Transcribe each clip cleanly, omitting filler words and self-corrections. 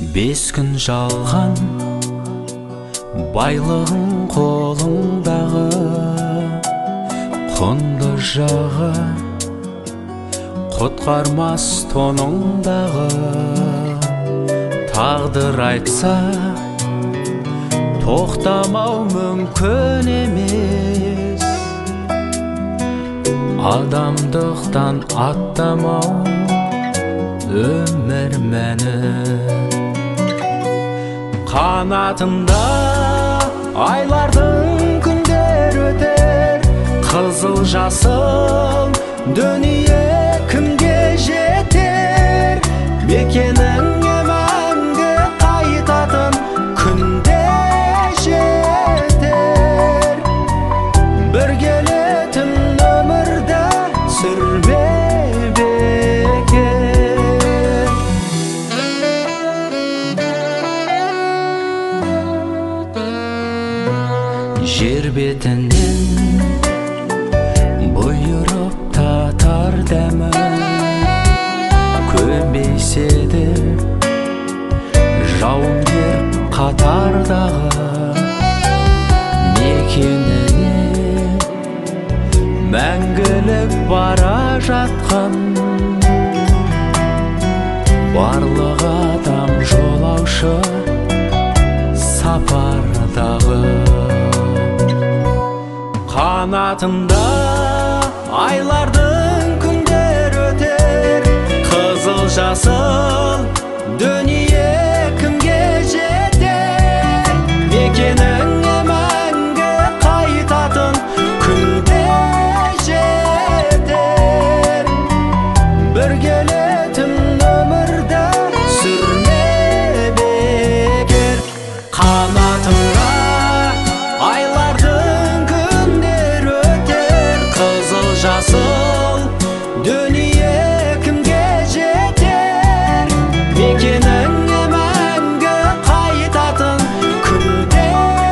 Бес күн жалған байлығың қолыңдағы, құнды жағы құтқармас тоныңдағы. Тағдыр айтса тоқтамау мүмкін емес, адамдықтан аттамау өмір мәні. Қанатында айлардың күндер өтер, қызыл жасыл дүние кімге жетер? Мекеніңе мәңгі қайтатын күнде жетер. Бір келетін өмірді сүрме бекер. Жер бетінен бұйырып татар дәмі, көнбейсе де жауынгер қатардағы. Мекеніне мәңгілік бара жатқан, барлық адам жолаушы сапардағы. Қанатында айлардың күндер өтер, қызыл жасыл дүние кімге жетер? Мекеніңе мәңгі қайтатын күнде жетер. Бір келетін өмірді сүрме бекер. Қанатында айлардың күндер өтер, қызыл жасыл дүние кімге жетер? Мекеніңе мәңгі қайтатын күнде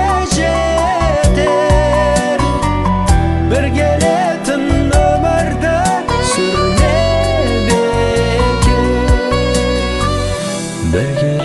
жетер. Бір келетін өмірді сүрме бекер.